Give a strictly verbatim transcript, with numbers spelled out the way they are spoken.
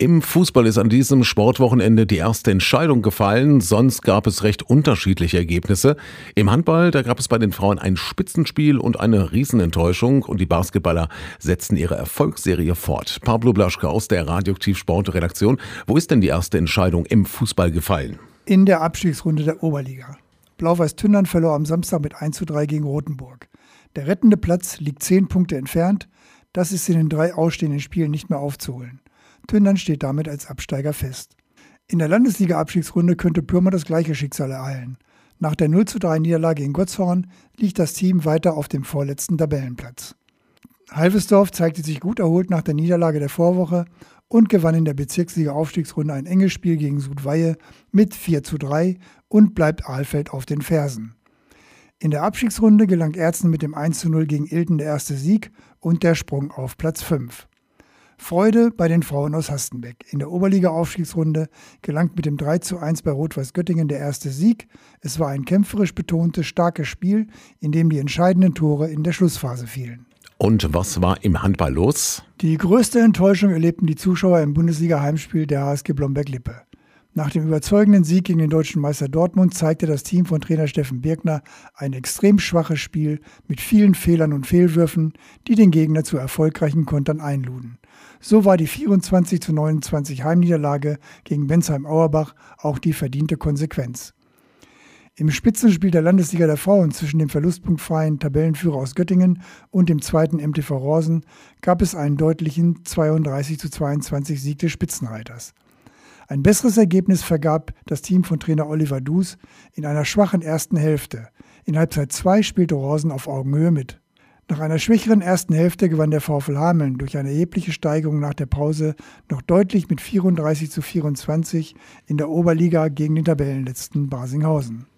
Im Fußball ist an diesem Sportwochenende die erste Entscheidung gefallen, sonst gab es recht unterschiedliche Ergebnisse. Im Handball, da gab es bei den Frauen ein Spitzenspiel und eine Riesenenttäuschung und die Basketballer setzten ihre Erfolgsserie fort. Pablo Blaschke aus der Radioaktiv Sport Redaktion. Wo ist denn die erste Entscheidung im Fußball gefallen? In der Abstiegsrunde der Oberliga. Blau-Weiß Tündern verlor am Samstag mit eins zu drei gegen Rothenburg. Der rettende Platz liegt zehn Punkte entfernt. Das ist in den drei ausstehenden Spielen nicht mehr aufzuholen. Tündern steht damit als Absteiger fest. In der Landesliga-Abstiegsrunde könnte Pyrmont das gleiche Schicksal ereilen. Nach der null zu drei Niederlage in Gotzhorn liegt das Team weiter auf dem vorletzten Tabellenplatz. Halvesdorf zeigte sich gut erholt nach der Niederlage der Vorwoche und gewann in der Bezirksliga-Aufstiegsrunde ein enges Spiel gegen Sudweihe mit vier zu drei und bleibt Ahlfeld auf den Fersen. In der Abstiegsrunde gelang Erzen mit dem eins zu null gegen Ilten der erste Sieg und der Sprung auf Platz fünf. Freude bei den Frauen aus Hastenbeck. In der Oberliga-Aufstiegsrunde gelang mit dem drei zu eins bei Rot-Weiß Göttingen der erste Sieg. Es war ein kämpferisch betontes, starkes Spiel, in dem die entscheidenden Tore in der Schlussphase fielen. Und was war im Handball los? Die größte Enttäuschung erlebten die Zuschauer im Bundesliga-Heimspiel der H S G Blomberg-Lippe. Nach dem überzeugenden Sieg gegen den deutschen Meister Dortmund zeigte das Team von Trainer Steffen Birkner ein extrem schwaches Spiel mit vielen Fehlern und Fehlwürfen, die den Gegner zu erfolgreichen Kontern einluden. So war die vierundzwanzig zu neunundzwanzig Heimniederlage gegen Bensheim-Auerbach auch die verdiente Konsequenz. Im Spitzenspiel der Landesliga der Frauen zwischen dem verlustpunktfreien Tabellenführer aus Göttingen und dem zweiten M T V Rorsen gab es einen deutlichen zweiunddreißig zu zweiundzwanzig Sieg des Spitzenreiters. Ein besseres Ergebnis vergab das Team von Trainer Oliver Dus in einer schwachen ersten Hälfte. In Halbzeit zwei spielte Rorsen auf Augenhöhe mit. Nach einer schwächeren ersten Hälfte gewann der VfL Hameln durch eine erhebliche Steigerung nach der Pause noch deutlich mit vierunddreißig zu vierundzwanzig in der Oberliga gegen den Tabellenletzten Barsinghausen.